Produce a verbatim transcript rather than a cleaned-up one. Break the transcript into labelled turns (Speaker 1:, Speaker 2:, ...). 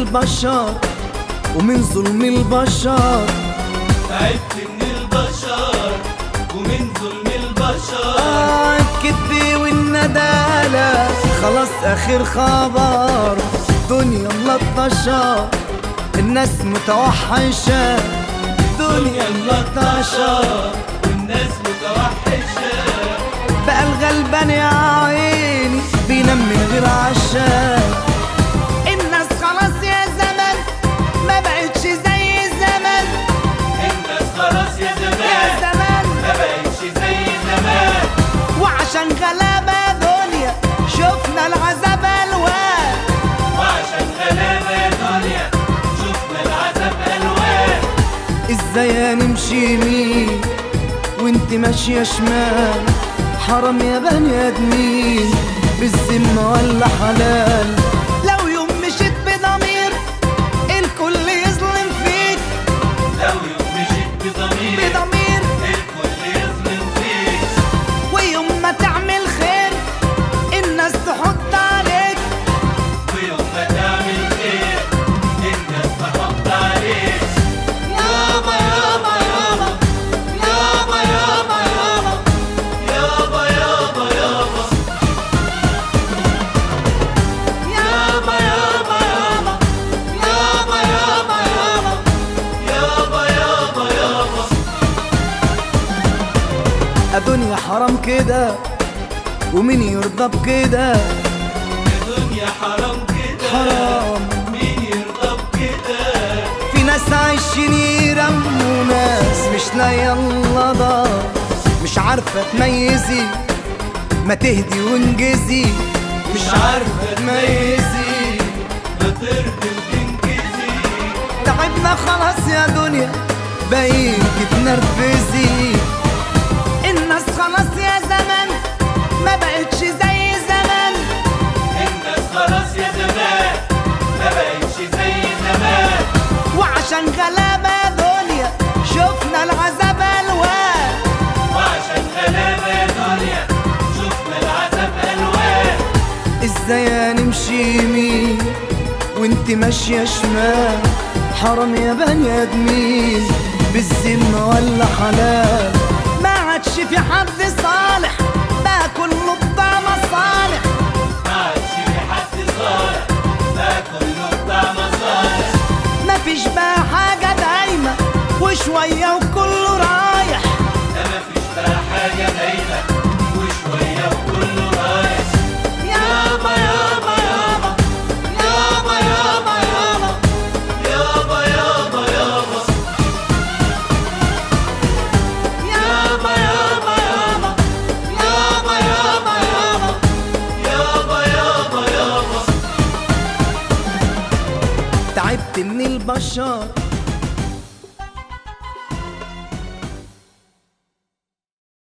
Speaker 1: البشر ومن ظلم البشر.
Speaker 2: تعبت من البشر ومن ظلم البشر.
Speaker 1: آه الكذب والندالة خلاص آخر خبر. دنيا ملطشة الناس متوحشة. دنيا ملطشة
Speaker 2: والناس متوحشة.
Speaker 1: بقى الغلبان يا عيني بينام من غير عشاء. الناس خلاص يا زمن ما بقتش زي زمان.
Speaker 2: الناس خلاص يا زمان
Speaker 1: يا زمان
Speaker 2: ما بقتش زي زمان.
Speaker 1: وعشان غلابة دنيا شفنا العذاب ألوان.
Speaker 2: وعشان غلابة يا دنيا شفنا العذاب ألوان.
Speaker 1: ازاي نمشي يمين وانت ماشية شمال؟ حرام يا بني ادمين بالذمة ولا حلال؟ لو يوم مشيت بضمير الكل يظلم فيك.
Speaker 2: لو يوم مشيت بضمير
Speaker 1: بضمير
Speaker 2: الكل يظلم فيك.
Speaker 1: ويوم ما تعمل خير الناس تحط عليك.
Speaker 2: ويوم ما تعمل خير الناس تحط عليك.
Speaker 1: يابا يابا يابا يابا يابا يابا
Speaker 2: يابا يابا يابا
Speaker 1: يابا يابا يابا يابا يابا يابا
Speaker 2: يابا يابا يابا.
Speaker 1: الدنيا حرام كده ومين يرضى بكده؟
Speaker 2: الدنيا حرام كده
Speaker 1: حرام.
Speaker 2: مين يرضى بكده؟
Speaker 1: في ناس عايشين يرموا ناس مش لاقيه اللضا. مش عارفه تميزي ما تهدي وانجزي. مش عارفه تميزي
Speaker 2: ما ترضي وتنجزي.
Speaker 1: تعبنا خلاص يا دنيا بقيت تتنرفزي. الناس خلاص يا زمان ما بقتش زي زمان.
Speaker 2: الناس خلاص يا زمان ما بقتش زي زمان.
Speaker 1: وعشان غلابة دنيا شفنا العذاب ألوان.
Speaker 2: وعشان غلابة يا دنيا شفنا العذاب ألوان.
Speaker 1: ازاي نمشي يمين وانت ماشية شمال؟ حرام يا بني ادمين بالذمة ولا حلال؟ ما عادش في حد صالح بقى كله بتاع مصالح.
Speaker 2: ما عادش في حد صالح بقى كله بتاع مصالح.
Speaker 1: مفيش بقى حاجة دايمة وشوية وكله رايح.
Speaker 2: ده مفيش بقى حاجة دايمة وشوية وكله رايح.
Speaker 1: يابا يابا يابا يابا يابا يابا
Speaker 2: يابا يابا يابا
Speaker 1: يابا يابا يابا يابا يابا
Speaker 2: يابا يابا يابا.
Speaker 1: تعبت من البشر